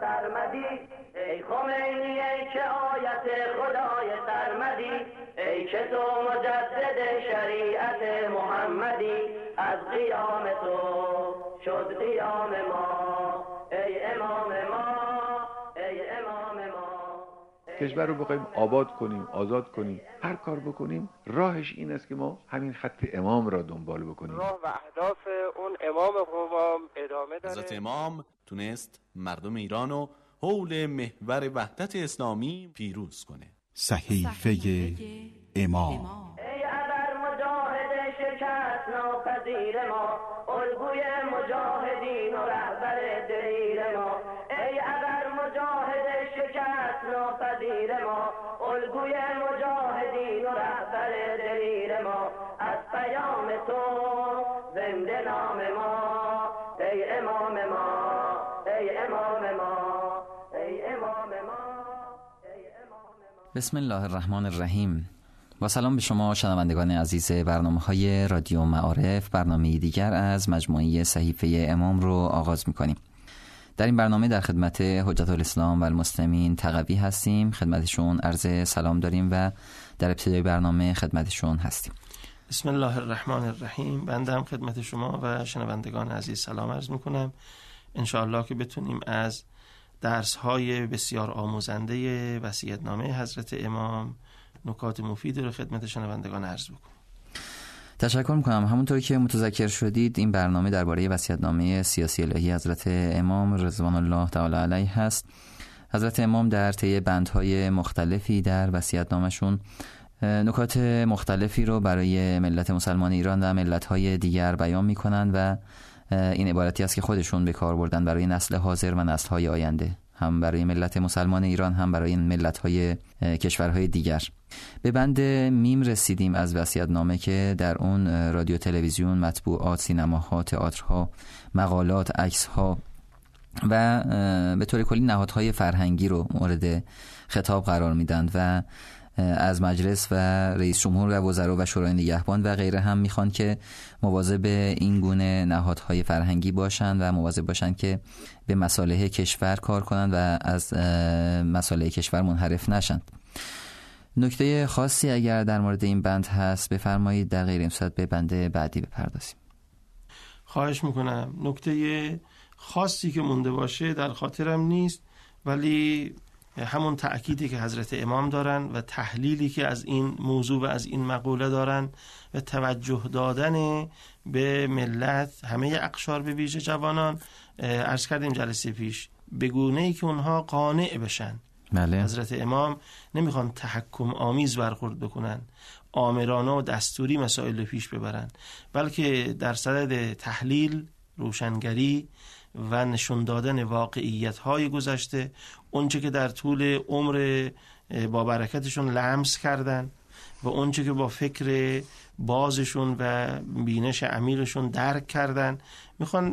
سرمدی، ای خمینی ای که آیت خدای سرمدی، ای که تو مجدد شریعت محمدی، از قیام تو شد قیام ما، ای امام ما، ای امام ما. کشور رو بخوایم آباد کنیم، آزاد کنیم، هر کار بکنیم راهش این است که ما همین خط امام را دنبال بکنیم. راه و اهداف اون امام قوام ادامه داره. حضرت امام تونست مردم ایران رو حول محور وحدت اسلامی پیروز کنه. صحیفه امام. ای ابر مجاهد شکست ناپذیر ما، الگوی مجاهدین و رهبر دلیر ما، ای ابر مجاهد شکست ناپذیر ما، الگوی مجاهدین و رهبر دلیر ما، از پیام تو زنده نام ما، ای امام ما، ای امام ما، ای امام ما، ای امام ما. بسم الله الرحمن الرحیم. با سلام به شما شنوندگان عزیز برنامه‌های رادیو معارف، برنامه دیگر از مجموعه صحیفه امام رو آغاز می‌کنیم. در این برنامه در خدمت حجت الاسلام و المسلمین تقوی هستیم، خدمتشون عرض سلام داریم و در ابتدای برنامه خدمتشون هستیم. بسم الله الرحمن الرحیم. بنده هم خدمت شما و شنوندگان عزیز سلام عرض می‌کنم. انشاءالله که بتونیم از درس‌های بسیار آموزنده وصیت‌نامه حضرت امام نکات مفید رو خدمت شنوندگان عرض بکنم. تشکر میکنم. همونطور که متذکر شدید این برنامه درباره وصیت‌نامه سیاسی الهی حضرت امام رضوان الله تعالی علیه هست. حضرت امام در طی بندهای مختلفی در وصیت‌نامه‌شون نکات مختلفی رو برای ملت مسلمان ایران و ملت‌های دیگر بیان میکنن و این عبارتی است که خودشون به کار بردن برای نسل حاضر و نسل‌های آینده، هم برای ملت مسلمان ایران هم برای ملت‌های کشورهای دیگر. به بند میم رسیدیم از وصیت‌نامه که در اون رادیو، تلویزیون، مطبوعات، سینماها، تئاترها، مقالات، عکس‌ها و به طور کلی نهادهای فرهنگی رو مورد خطاب قرار میدن و از مجلس و رئیس جمهور و وزرا و شورای نگهبان و غیره هم میخوان که مواظب این گونه نهادهای فرهنگی باشن و مواظب باشن که به مصالح کشور کار کنن و از مصالح کشور منحرف نشن. نکته خاصی اگر در مورد این بند هست بفرمایید، در غیر این صورت به بند بعدی بپردازیم. خواهش میکنم. نکته خاصی که مونده باشه در خاطرم نیست، ولی همون تأکیدی که حضرت امام دارن و تحلیلی که از این موضوع و از این مقوله دارن و توجه دادن به ملت، همه اقشار به ویژه جوانان، عرض کردیم جلسه پیش، به گونه‌ای که اونها قانع بشن. بله. حضرت امام نمیخوان تحکم آمیز برخورد بکنن، آمرانه و دستوری مسائل رو پیش ببرن، بلکه در صدد تحلیل، روشنگری و نشون دادن واقعیت‌های گذشته، اونچه که در طول عمر با برکتشون لمس کردن و اونچه که با فکر بازشون و بینش عمیقشون درک کردن، میخوان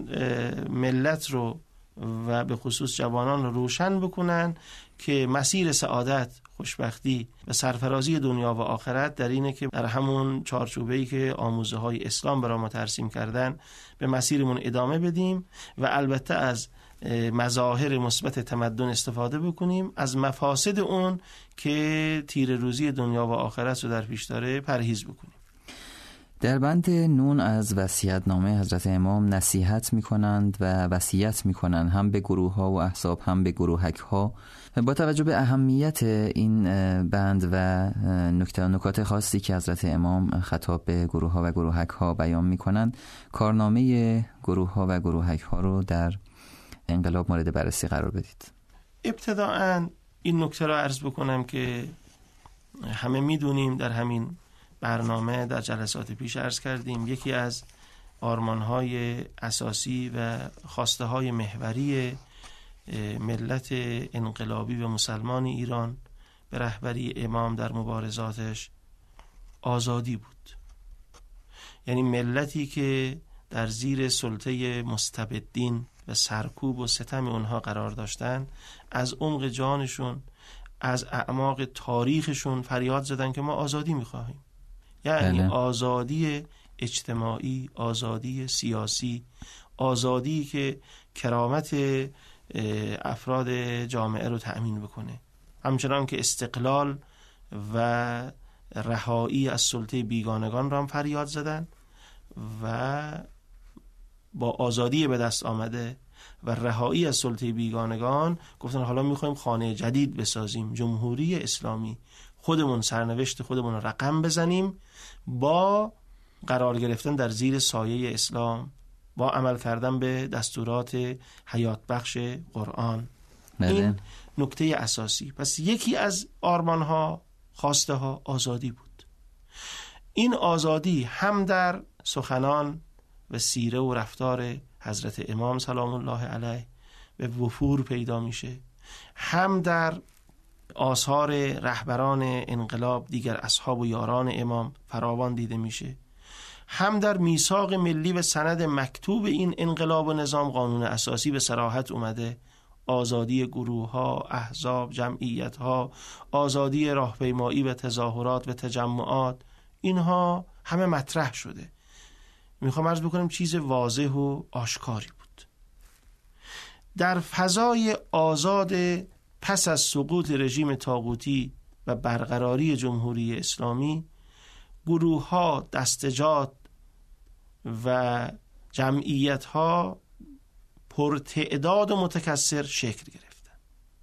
ملت رو و به خصوص جوانان رو روشن بکنن که مسیر سعادت، خوشبختی و سرفرازی دنیا و آخرت در اینه که در همون چارچوبه‌ای که آموزه های اسلام برای ما ترسیم کردن به مسیرمون ادامه بدیم و البته از مظاهر مثبت تمدن استفاده بکنیم، از مفاسد اون که تیر روزی دنیا و آخرت رو در پیش داره پرهیز بکنیم. در بند نون از وصیت‌نامه حضرت امام نصیحت می‌کنند و وصیت می‌کنند هم به گروه‌ها و احزاب هم به گروهک‌ها. با توجه به اهمیت این بند و نکات خاصی که حضرت امام خطاب به گروه‌ها و گروهک‌ها بیان می‌کنند، کارنامه گروه‌ها و گروهک‌ها رو در انقلاب مورد بررسی قرار بدید. ابتداً این نکته را عرض بکنم که همه می‌دونیم، در همین برنامه در جلسات پیش عرض کردیم، یکی از آرمان‌های اساسی و خواسته‌های محوری ملت انقلابی و مسلمان ایران به رهبری امام در مبارزاتش آزادی بود. یعنی ملتی که در زیر سلطه مستبدین و سرکوب و ستم اونها قرار داشتن، از عمق جانشون، از اعماق تاریخشون فریاد زدن که ما آزادی می‌خواهیم. یعنی آزادی اجتماعی، آزادی سیاسی، آزادی که کرامت افراد جامعه رو تأمین بکنه. همچنان که استقلال و رهایی از سلطه بیگانگان را هم فریاد زدن و با آزادی به دست آمده و رهایی از سلطه بیگانگان گفتن حالا میخوایم خانه جدید بسازیم، جمهوری اسلامی، خودمون سرنوشت خودمون رقم بزنیم با قرار گرفتن در زیر سایه اسلام، با عمل کردن به دستورات حیات بخش قرآن. این نکته اساسی. پس یکی از آرمانها، خواسته ها آزادی بود. این آزادی هم در سخنان و سیره و رفتار حضرت امام سلام الله علیه به وفور پیدا میشه، هم در آثار رهبران انقلاب دیگر اصحاب و یاران امام فراوان دیده میشه، هم در میثاق ملی و سند مکتوب این انقلاب و نظام قانون اساسی به صراحت اومده. آزادی گروه‌ها، احزاب، جمعیت‌ها، آزادی راهپیمایی و تظاهرات و تجمعات، اینها همه مطرح شده. میخوام عرض بکنم چیز واضح و آشکاری بود. در فضای آزاد پس از سقوط رژیم طاغوتی و برقراری جمهوری اسلامی، گروه‌ها، دستجات و جمعیت‌ها پرتعداد و متکثر شکل گرفتن.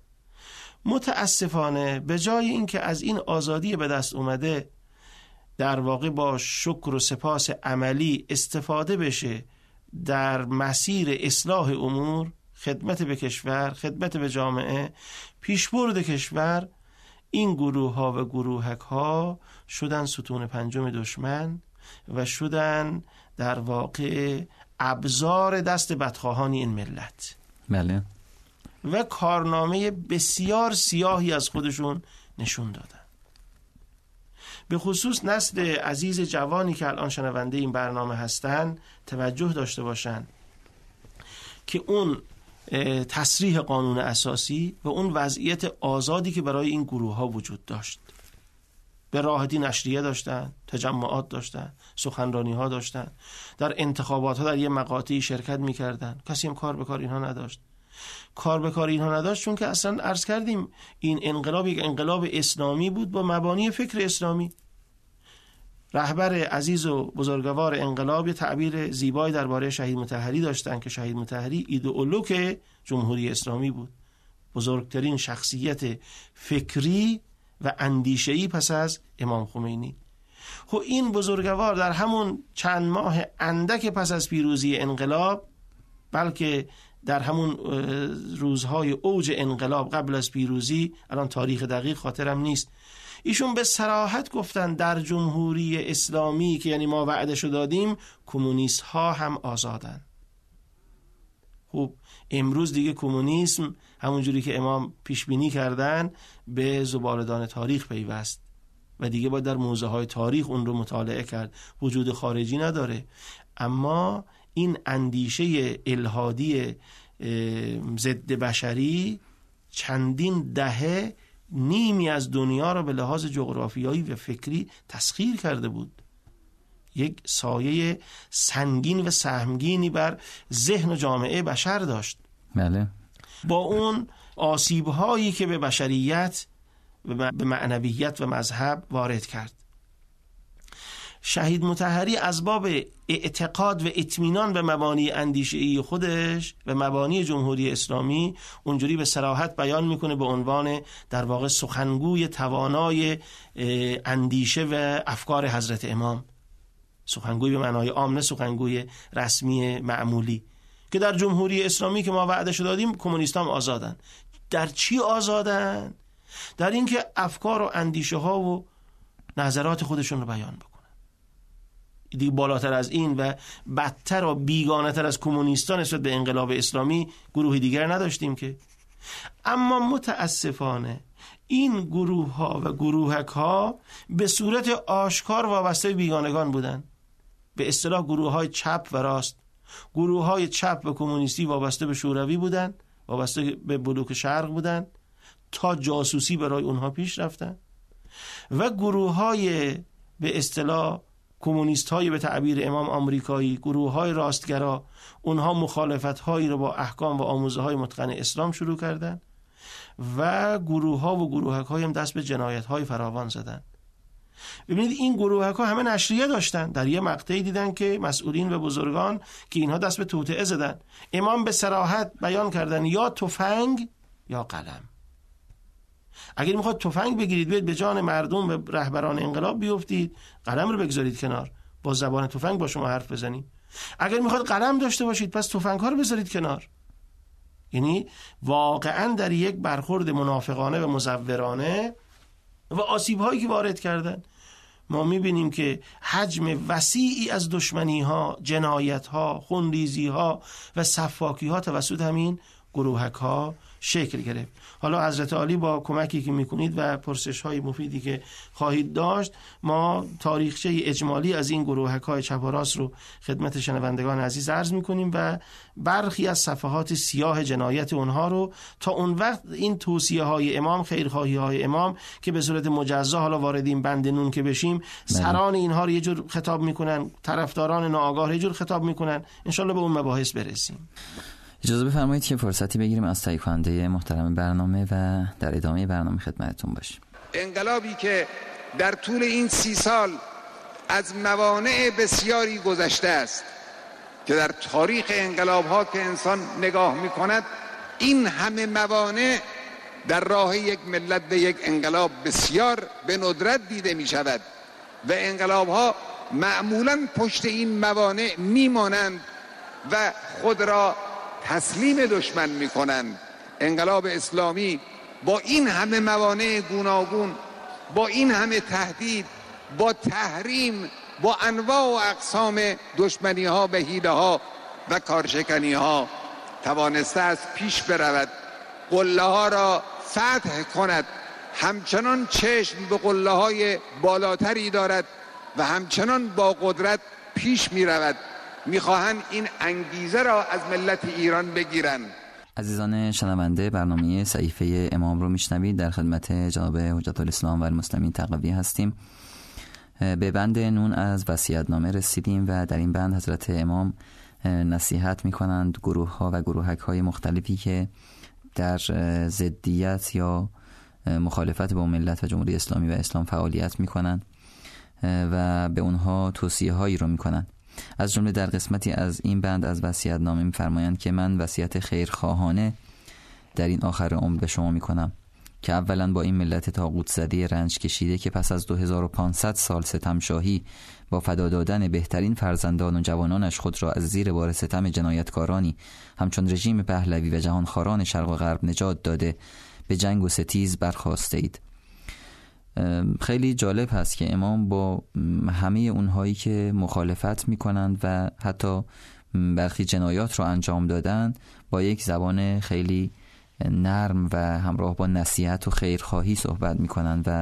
متاسفانه به جای اینکه از این آزادی به دست اومده در واقع با شکر و سپاس عملی استفاده بشه در مسیر اصلاح امور، خدمت به کشور، خدمت به جامعه، پیشبرد کشور، این گروه ها و گروهک ها شدن ستون پنجم دشمن و شدن در واقع ابزار دست بدخواهان این ملت. بله. و کارنامه بسیار سیاهی از خودشون نشون دادن. به خصوص نسل عزیز جوانی که الان شنونده این برنامه هستن توجه داشته باشن که اون تصریح قانون اساسی و اون وضعیت آزادی که برای این گروه ها وجود داشت، به راحتی نشریه داشتن، تجمعات داشتن، سخنرانی ها داشتن، در انتخابات ها در یه مقاطعی شرکت میکردن، کسی هم کار به کار اینها نداشت. کار به کار اینها نداشت چون که اصلا عرض کردیم این انقلاب یک انقلاب اسلامی بود با مبانی فکر اسلامی. رهبر عزیز و بزرگوار انقلاب یه تعبیر زیبایی درباره شهید مطهری داشتن که شهید مطهری ایدئولوژ جمهوری اسلامی بود، بزرگترین شخصیت فکری و اندیشه‌ای پس از امام خمینی. خب این بزرگوار در همون چند ماه اندک پس از پیروزی انقلاب، بلکه در همون روزهای اوج انقلاب قبل از پیروزی، الان تاریخ دقیق خاطرم نیست، ایشون به صراحت گفتن در جمهوری اسلامی که یعنی ما وعدهشو دادیم، کمونیست ها هم آزادن. خب امروز دیگه کمونیسم همونجوری که امام پیش بینی کردن به زباله‌دان تاریخ پیوست و دیگه باید در موزه های تاریخ اون رو مطالعه کرد، وجود خارجی نداره. اما این اندیشه الحادی ضد بشری چندین دهه نیمی از دنیا را به لحاظ جغرافیایی و فکری تسخیر کرده بود. یک سایه سنگین و سهمگینی بر ذهن و جامعه بشر داشت. بله. با اون آسیب‌هایی که به بشریت و به معنویت و مذهب وارد کرد. شهید مطهری از باب اعتقاد و اطمینان به مبانی اندیشه‌ای خودش و مبانی جمهوری اسلامی اونجوری به صراحت بیان میکنه به عنوان در واقع سخنگوی توانای اندیشه و افکار حضرت امام، سخنگوی به معنای عام، نه سخنگوی رسمی معمولی، که در جمهوری اسلامی که ما وعده‌شو دادیم کمونیستان آزادن. در چی آزادن؟ در اینکه افکار و اندیشه ها و نظرات خودشون رو بیان بکنن. دیگه بالاتر از این و بدتر و بیگانه تر از کمونیستان نسبت به انقلاب اسلامی گروه دیگر نداشتیم که. اما متاسفانه این گروه ها و گروهک ها به صورت آشکار وابسته بیگانگان بودن. به اصطلاح گروه های چپ و راست. گروه های چپ و کمونیستی وابسته به شوروی بودن، وابسته به بلوک شرق بودن، تا جاسوسی برای اونها پیش رفتن، و گروه های به اصطلاح کمونیست های به تعبیر امام آمریکایی، گروه های راستگرا، اونها مخالفت هایی رو با احکام و آموزه های متقن اسلام شروع کردن و گروه ها و گروهک های هم دست به جنایت های فراوان زدن. ببینید این گروهک ها همه نشریه داشتن، در یه مقطعی دیدن که مسئولین و بزرگان که اینها دست به توطئه زدن. امام به صراحت بیان کردن یا تفنگ یا قلم. اگر میخواد تفنگ بگیرید بیاید به جان مردم و رهبران انقلاب بیفتید، قلم رو بگذارید کنار، با زبان تفنگ با شما حرف بزنید. اگر میخواد قلم داشته باشید پس تفنگ ها رو بذارید کنار. یعنی واقعا در یک برخورد منافقانه و مزورانه و آسیب هایی که وارد کردن ما میبینیم که حجم وسیعی از دشمنی ها، جنایت ها، خونریزی ها و سفاکی ها توسط همین گروهک ها شکل گرفت. حالا حضرت عالی با کمکی که میکنید و پرسش های مفیدی که خواهید داشت، ما تاریخچه اجمالی از این گروهک های چپ و راست رو خدمت شنوندگان عزیز عرض میکنیم و برخی از صفحات سیاه جنایت اونها رو تا اون وقت این توصیه های امام، خیرخواهی های امام که به صورت مجزا حالا وارد این بند نون که بشیم، سران اینها رو یه جور خطاب میکنن، طرفداران ناآگاه یه جور خطاب میکنن. انشالله به اون مباحث برسیم. اجازه بفرمایید که فرصتی بگیریم از تهیه کننده محترم برنامه و در ادامه برنامه خدمتتون باشیم. انقلابی که در طول این 30 سال از موانع بسیاری گذشته است که در تاریخ انقلاب ها که انسان نگاه می کند این همه موانع در راه یک ملت به یک انقلاب بسیار به ندرت دیده می شود و انقلاب ها معمولا پشت این موانع می مانند و خود را تسلیم دشمن می کنند. انقلاب اسلامی با این همه موانع گوناگون، با این همه تهدید، با تحریم، با انواع و اقسام دشمنی ها و حیله ها و کارشکنی ها توانسته است پیش برود، قله ها را فتح کند، همچنان چشم به قله های بالاتری دارد و همچنان با قدرت پیش می رود. میخواهند این انگیزه را از ملت ایران بگیرن. عزیزان شنونده، برنامه صحیفه امام رو میشنوید. در خدمت جناب حجت الاسلام و المسلمین تقوی هستیم. به بند نون از وصیت‌نامه رسیدیم و در این بند حضرت امام نصیحت میکنند گروه ها و گروهک های مختلفی که در ضدیت یا مخالفت با ملت و جمهوری اسلامی و اسلام فعالیت میکنند و به اونها توصیه هایی رو میکنند. از جمله در قسمتی از این بند از وصیت‌نامه می‌فرمایند که من وصیت خیرخواهانه در این آخر عمر به شما می‌کنم که اولا با این ملت طاغوت زده رنج کشیده که پس از 2500 سال ستمشاهی با فدا دادن بهترین فرزندان و جوانانش خود را از زیر بار ستم جنایتکارانی همچون رژیم پهلوی و جهانخواران شرق و غرب نجات داده به جنگ و ستیز برخاسته اید. خیلی جالب هست که امام با همه اونهایی که مخالفت میکنند و حتی برخی جنایات رو انجام دادن با یک زبان خیلی نرم و همراه با نصیحت و خیرخواهی صحبت میکنند و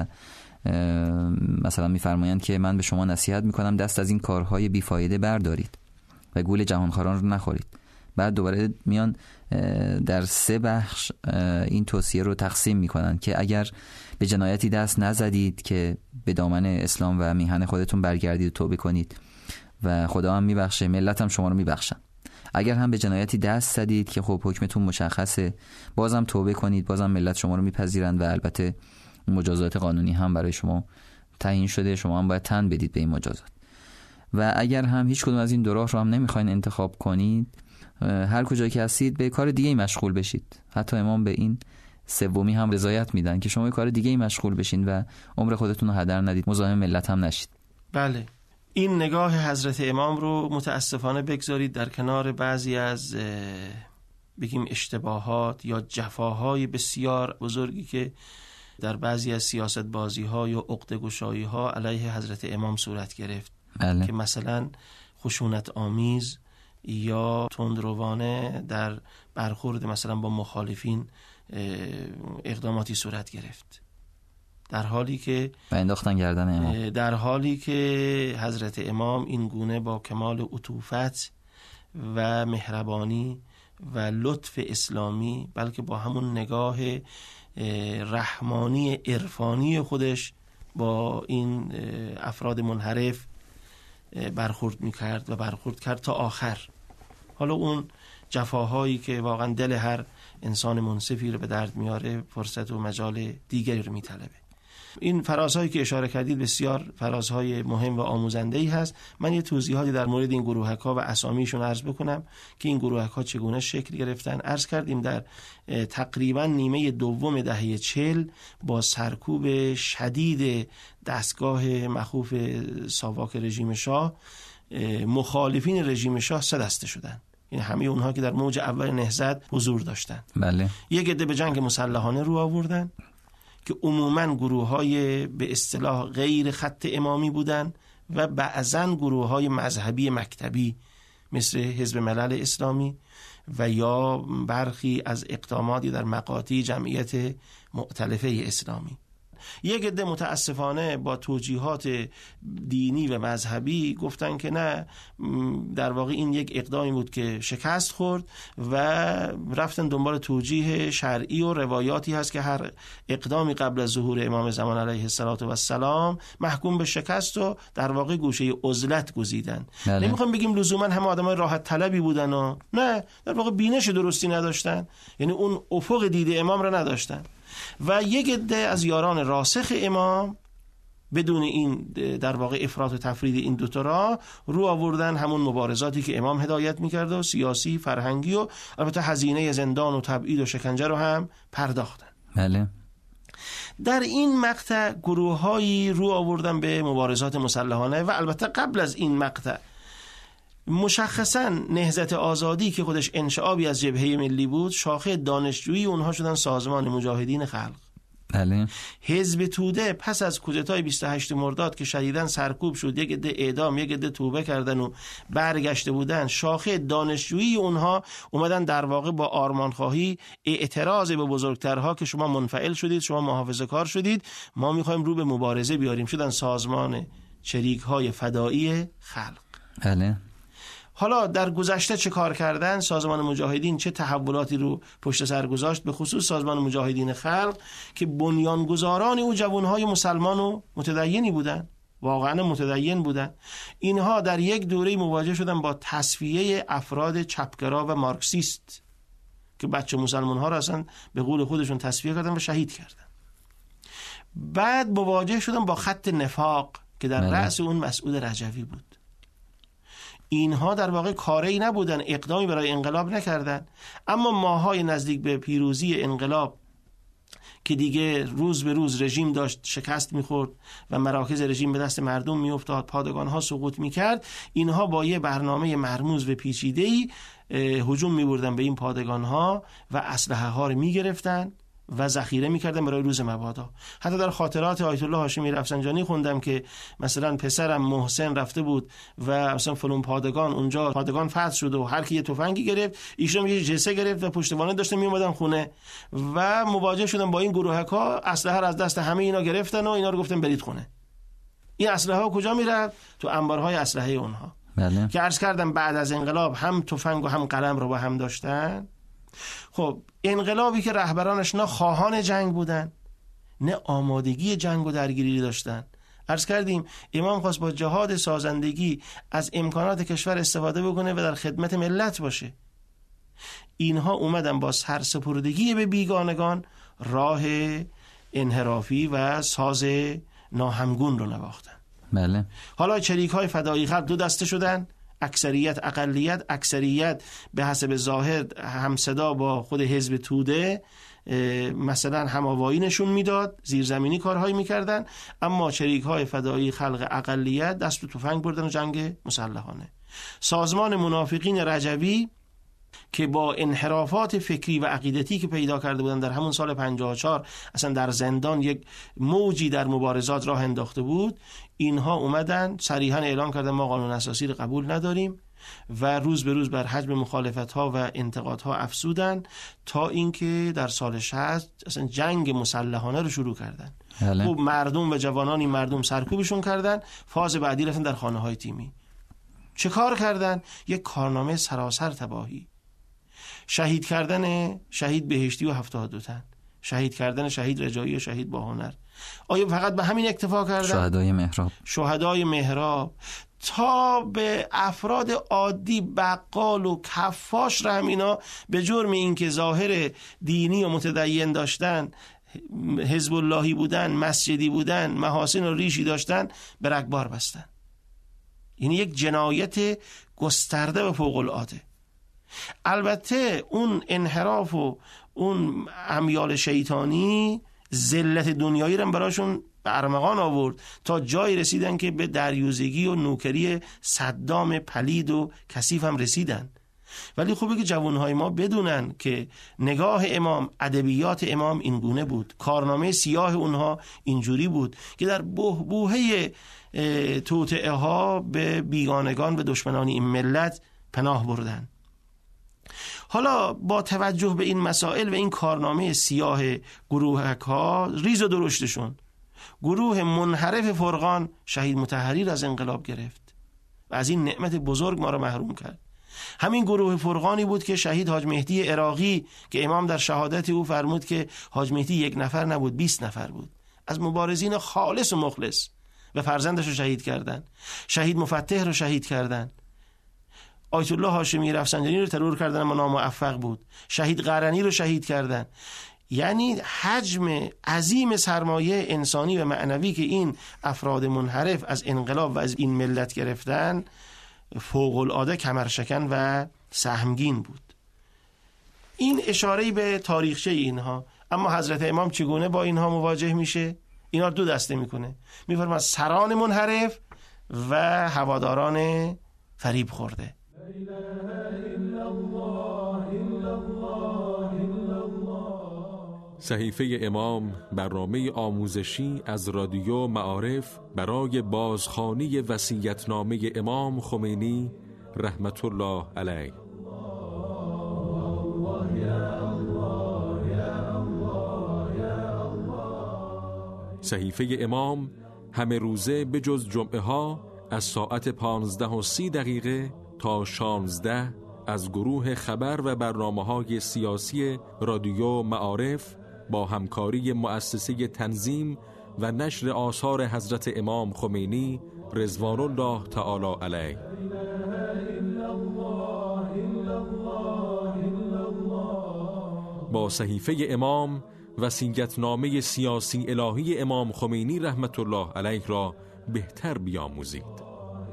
مثلا میفرمایند که من به شما نصیحت میکنم دست از این کارهای بیفایده بردارید و گول جهانخواران رو نخورید. بعد دوباره میان در 3 بخش این توصیه رو تقسیم میکنن که اگر به جنایتی دست نزدید که به دامن اسلام و میهن خودتون برگردید و توبه کنید و خدا هم میبخشه، ملت هم شما رو میبخشن. اگر هم به جنایتی دست زدید که خب حکمتون مشخصه، بازم توبه کنید، بازم ملت شما رو میپذیرند و البته مجازات قانونی هم برای شما تعیین شده، شما هم باید تن بدید به این مجازات. و اگر هم هیچ کدوم از این 2 راه رو هم نمیخواین انتخاب کنید، هر کجایی که هستید به کار دیگه مشغول بشید. حتی امام به این 3 هم رضایت میدن که شما به کار دیگه مشغول بشین و عمر خودتون رو هدر ندید، مزاحم ملت هم نشید. بله، این نگاه حضرت امام رو متاسفانه بگذارید در کنار بعضی از بگیم اشتباهات یا جفاهای بسیار بزرگی که در بعضی از سیاست بازی ها یا عقده گشایی ها علیه حضرت امام صورت گرفت. بله. که مثلا خشونت آمیز یا تندروانه در برخورد مثلا با مخالفین اقداماتی صورت گرفت، در حالی که انداختن گردن امام، در حالی که حضرت امام این گونه با کمال عطوفت و مهربانی و لطف اسلامی، بلکه با همون نگاه رحمانی عرفانی خودش با این افراد منحرف برخورد میکرد و برخورد کرد تا آخر. حالا اون جفاهایی که واقعا دل هر انسان منصفی رو به درد میاره فرصت و مجال دیگری رو میطلبه. این فرازهایی که اشاره کردید بسیار فرازهای مهم و آموزنده‌ای هست. من یه توضیحاتی در مورد این گروهک‌ها و اسامیشون عرض بکنم که این گروهک‌ها چگونه شکل گرفتن. عرض کردیم در تقریبا نیمه دوم دهه 40 با سرکوب شدید دستگاه مخوف ساواک رژیم شاه، مخالفین رژیم شاه سه دسته شدن. این همه اونها که در موج اول نهضت حضور داشتن. بله. یک عده به جنگ مسلحانه رو آوردن که عموماً گروه‌های به اصطلاح غیر خط امامی بودن و بعضاً گروه‌های مذهبی مکتبی مثل حزب ملل اسلامی و یا برخی از اقداماتی در مقاطع جمعیت مؤتلفه اسلامی. یک عده متاسفانه با توجیهات دینی و مذهبی گفتن که نه، در واقع این یک اقدامی بود که شکست خورد و رفتن دنبال توجیه شرعی و روایاتی هست که هر اقدامی قبل از ظهور امام زمان علیه السلام محکوم به شکست و در واقع گوشه عزلت گزیدن. نمیخوام بگیم لزوما همه آدمای راحت طلبی بودن و نه، در واقع بینش درستی نداشتن، یعنی اون افق دید امام را نداشتن. و یک عده از یاران راسخ امام بدون این در واقع افراط و تفرید این دوتا رو آوردن همون مبارزاتی که امام هدایت میکرد و سیاسی، فرهنگی و البته هزینه زندان و تبعید و شکنجه رو هم پرداختن. بله. در این مقطع گروه‌هایی رو آوردن به مبارزات مسلحانه و البته قبل از این مقطع مشخصاً نهضت آزادی که خودش انشعابی از جبهه ملی بود، شاخه دانشجویی اونها شدن سازمان مجاهدین خلق. بله. حزب توده پس از کودتای 28 مرداد که شدیداً سرکوب شد، یک عده اعدام، یک عده توبه کردن و برگشته بودن، شاخه دانشجویی اونها اومدن در واقع با آرمانخواهی اعتراض به بزرگترها که شما منفعل شدید، شما محافظه‌کار شدید، ما میخوایم رو به مبارزه بیاریم، شدن سازمان چریک‌های فدایی خلق. بله. حالا در گذشته چه کار کردن؟ سازمان مجاهدین چه تحولاتی رو پشت سر گذاشت؟ به خصوص سازمان مجاهدین خلق که بنیانگذاران او جوانهای مسلمان و متدینی بودن، واقعا متدین بودن. اینها در یک دوره مواجه شدن با تصفیه افراد چپگرا و مارکسیست که بچه مسلمان ها را اصلا به قول خودشون تصفیه کردن و شهید کردن. بعد مواجه شدن با خط نفاق که در رأس اون مسعود رجوی بود. اینها در واقع کاری نبودن، اقدامی برای انقلاب نکردن، اما ماهای نزدیک به پیروزی انقلاب که دیگه روز به روز رژیم داشت شکست میخورد و مراکز رژیم به دست مردم میافتاد، پادگانها سقوط میکرد، اینها با یه برنامه مرموز و پیچیده‌ای هجوم میبردن به این پادگانها و اسلحه ها رو میگرفتن و ذخیره میکردن برای روز مبادا. حتی در خاطرات آیت الله هاشمی رفسنجانی خوندم که مثلا پسرم محسن رفته بود و مثلا فلان پادگان اونجا پادگان فتح شد و هر کی یه تفنگی گرفت، ایشون یه جسه گرفت و پشتوانه داشتن میومدن خونه و مواجه شدن با این گروهک‌ها، اسلحه رو از دست همه اینا گرفتن و اینا رو گفتن برید خونه. این اسلحه ها کجا میرفت؟ تو انبارهای اسلحه اونها. بله. که عرض کردم بعد از انقلاب هم تفنگ و هم قلم رو با هم داشتن. خب انقلابی که رهبرانش نه خواهان جنگ بودن نه آمادگی جنگ و درگیری داشتن. عرض کردیم امام خواست با جهاد سازندگی از امکانات کشور استفاده بکنه و در خدمت ملت باشه. اینها اومدن با سرسپردگی به بیگانگان راه انحرافی و ساز ناهمگون رو نواختن. بله. حالا چریک‌های فدایی خلق دو دسته شدن، اکثریت اقلیت. اکثریت به حسب ظاهر همصدا با خود حزب توده مثلا هماوایی نشون میداد، زیرزمینی کارهایی میکردن، اما چریک‌های فدایی خلق اقلیت دست به تفنگ بردن و جنگ مسلحانه. سازمان منافقین رجوی که با انحرافات فکری و عقیدتی که پیدا کرده بودن در همون سال 54 اصلا در زندان یک موجی در مبارزات راه انداخته بود، اینها اومدن صریحا اعلام کردن ما قانون اساسی رو قبول نداریم و روز به روز بر حجم مخالفت‌ها و انتقادها افزودن تا اینکه در سال 60 اصلا جنگ مسلحانه رو شروع کردن. خب مردم و جوانانی مردم سرکوبشون کردن، فاز بعدی رفتن در خانه‌های تیمی. چه کار کردن؟ یک کارنامه سراسر تباهی. شهید کردن شهید بهشتی و 72 تن، شهید کردن شهید رجایی و شهید باهنر، آیا فقط به همین اکتفا کردن؟ شهدای محراب تا به افراد عادی، بقال و کفاش رحم، اینا به جرم اینکه ظاهر دینی و متدین داشتن، حزب اللهی بودن، مسجدی بودن، محاسن و ریشی داشتن، به رگبار بستن. این یک جنایت گسترده و فوق العاده. البته اون انحراف و اون امیال شیطانی ذلت دنیایی رو براشون به ارمغان آورد تا جای رسیدن که به دریوزگی و نوکری صدام پلید و کثیف هم رسیدن. ولی خوبه که جوانهای ما بدونن که نگاه امام، ادبیات امام این گونه بود، کارنامه سیاه اونها اینجوری بود که در بحبوحه توطئه ها به بیگانگان و دشمنان این ملت پناه بردن. حالا با توجه به این مسائل و این کارنامه سیاه گروهک ها ریز و درشتشون، گروه منحرف فرقان شهید مطهری را از انقلاب گرفت و از این نعمت بزرگ ما را محروم کرد. همین گروه فرقانی بود که شهید حاج مهدی عراقی که امام در شهادت او فرمود که حاج مهدی 1 نفر نبود 20 نفر بود، از مبارزین خالص و مخلص، و فرزندش رو شهید کردن. شهید مفتح رو شهید کردن. آیت الله هاشمی رفسنجانی رو ترور کردن اما ناموفق بود. شهید قرنی رو شهید کردن. یعنی حجم عظیم سرمایه انسانی و معنوی که این افراد منحرف از انقلاب و از این ملت گرفتن فوق العاده کمرشکن و سهمگین بود. این اشاره به تاریخچه اینها. اما حضرت امام چگونه با اینها مواجه میشه؟ اینا 2 دسته میکنه. میفرماید سران منحرف و هواداران فریب خورده. صحیفه امام، برنامه آموزشی از رادیو معارف برای بازخوانی وصیت‌نامه امام خمینی رحمت الله علیه. صحیفه امام همه روزه به جز جمعه ها از ساعت 15:30 تا 16 از گروه خبر و برنامه‌های سیاسی رادیو معارف با همکاری مؤسسه تنظیم و نشر آثار حضرت امام خمینی رضوان الله تعالی علیه. با صحیفه امام وصیت‌نامه سیاسی الهی امام خمینی رحمت الله علیه را بهتر بیاموزید.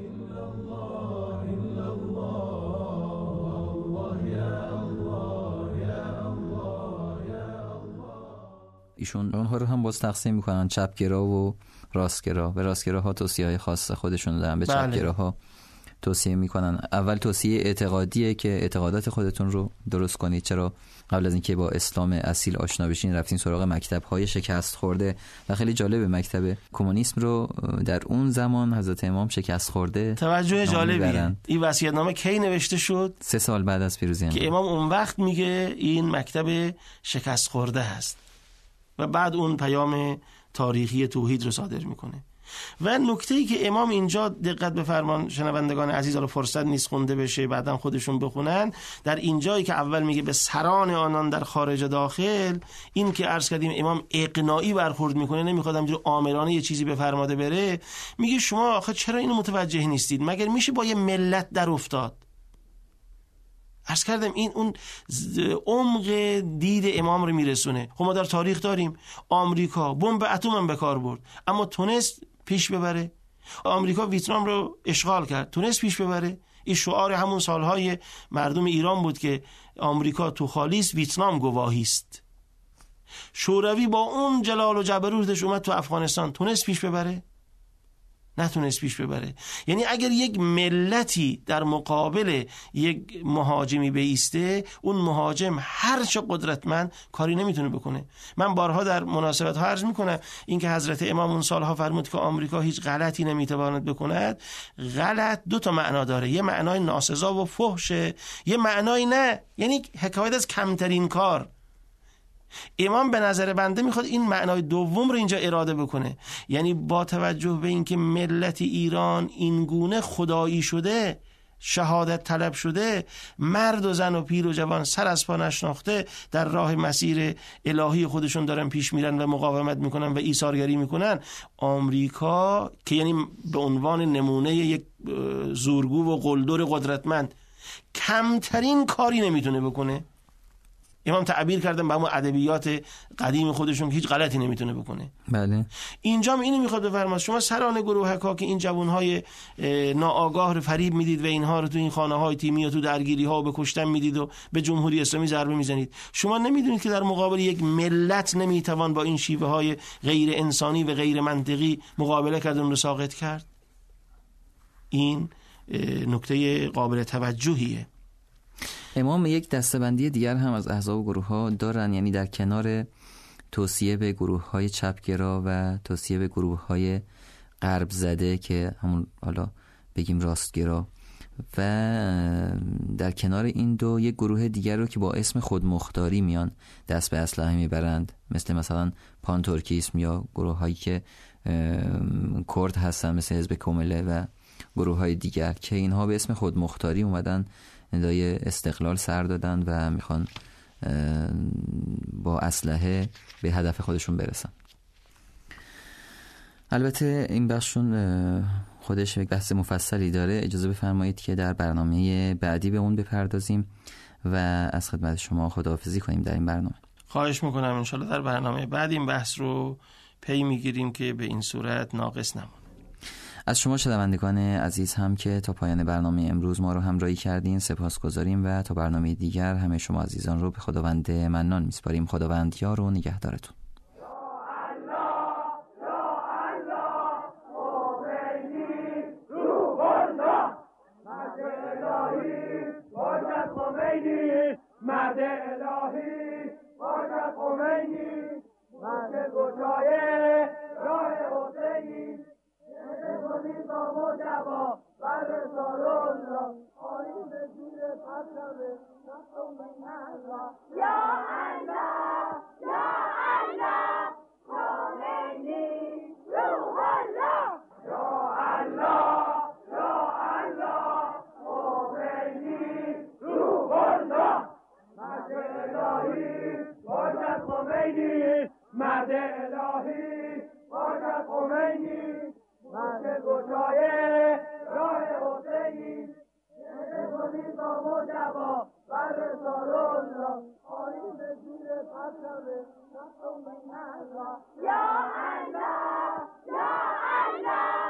ایشون اونها رو هم باز تقسیم میکنن، چپگرا و راستگرا. به راستگراها توصیه‌های خاص خودشون دارن، به چپگراها توصیه میکنن اول توصیه اعتقادیه که اعتقادات خودتون رو درست کنید. چرا قبل از اینکه با اسلام اصیل آشنا بشین رفتین سراغ مکتب‌های شکست خورده و خیلی جالبه مکتب کمونیسم رو در اون زمان حضرت امام شکست خورده. توجه جالبیه. این وصیت‌نامه کی نوشته شد؟ 3 سال بعد از پیروزی که امام اون وقت میگه این مکتب شکست خورده هست و بعد اون پیام تاریخی توحید رو صادر میکنه. و نکته‌ای که امام اینجا دقت بفرمان شنوندگان عزیز، رو فرصت نیست خونده بشه بعداً خودشون بخونن، در اینجایی که اول میگه به سران آنان در خارج داخل، این که عرض کردیم امام اقناعی برخورد میکنه، نمیخواد همینجور آمرانه یه چیزی بفرماده بره. میگه شما آخه چرا اینو متوجه نیستید؟ مگر میشه با یه ملت در افتاد؟ عرض کردم این اون عمق دید امام رو میرسونه. خب ما در تاریخ داریم آمریکا بمب اتم هم به کار برد اما تونست پیش ببره. آمریکا ویتنام رو اشغال کرد، تونست پیش ببره. این شعار همون سالهای مردم ایران بود که آمریکا تو خالیست، ویتنام گواهی است. شوروی با اون جلال و جبروتش اومد تو افغانستان، تونست پیش ببره؟ نتونست پیش ببره. یعنی اگر یک ملتی در مقابل یک مهاجمی بیسته، اون مهاجم هر چه قدرتمند کاری نمیتونه بکنه. من بارها در مناسبت ها عرض میکنم این که حضرت امام اون سالها فرمود که آمریکا هیچ غلطی نمیتواند بکند، غلط 2 معنا داره. یه معنای ناسزا و فحشه، یه معنای نه، یعنی حکایت از کمترین کار. امام به نظر بنده میخواد این معنای دوم رو اینجا اراده بکنه، یعنی با توجه به اینکه ملت ایران این گونه خدایی شده، شهادت طلب شده، مرد و زن و پیر و جوان سر از پا نشناخته در راه مسیر الهی خودشون دارن پیش میرن و مقاومت میکنن و ایثارگری میکنن. آمریکا که یعنی به عنوان نمونه یک زورگو و قلدر قدرتمند کمترین کاری نمیتونه بکنه. امام تعبیر کردن به همون ادبیات قدیم خودشون که هیچ غلطی نمیتونه بکنه. بله. اینجا اینو میخواد بفرماید شما سران گروهکا که این جوانهای ناآگاه رو فریب میدید و اینها رو تو این خانه‌های تیمی و تو درگیری‌ها به کشتن میدید و به جمهوری اسلامی ضربه میزنید. شما نمیدونید که در مقابل یک ملت نمیتوان با این شیوه‌های غیر انسانی و غیر منطقی مقابله کرد و ساقط کرد؟ این نکته قابل توجهیه. امام یک دسته‌بندی دیگر هم از احزاب و گروه‌ها دارن، یعنی در کنار توصیه به گروه‌های چپگرا و توصیه به گروه‌های غرب زده که همون حالا بگیم راستگرا، و در کنار این دو یک گروه دیگر رو که با اسم خودمختاری میان دست به اسلحه میبرند، مثلا پانتورکیسم یا گروه‌هایی که کرد هستن مثل حزب کمله و گروه‌های دیگر که اینها به اسم خودمختاری اومدن ندای استقلال سر دادن و میخوان با اسلحه به هدف خودشون برسن. البته این بخشون خودش یک بحث مفصلی داره، اجازه بفرمایید که در برنامه بعدی به اون بپردازیم و از خدمت شما خداحافظی کنیم در این برنامه. خواهش میکنم، انشالله در برنامه بعد این بحث رو پی میگیریم که به این صورت ناقص نمونه. از شما شنوندگان عزیز هم که تا پایان برنامه امروز ما رو همراهی کردین سپاسگزاریم و تا برنامه دیگر همه شما عزیزان رو به خداوند منان میسپاریم. خداوند یار و نگهدارتون. مرد الهی باشد خمینی، مرد گشایه راه حسینی، کنید با مجبا بر رسال الله، آیین به زیر پرچم نصر الله. یا الله یا الله خمینی روح الله، یا الله یا الله خمینی روح الله. مرد الهی باشد خمینی، مرد الهی باشد خمینی، مرد گشایه راه حسینی، کنید با مجبا بر رسال الله، آیین به زیر پرچم نصر الله. یا الله یا الله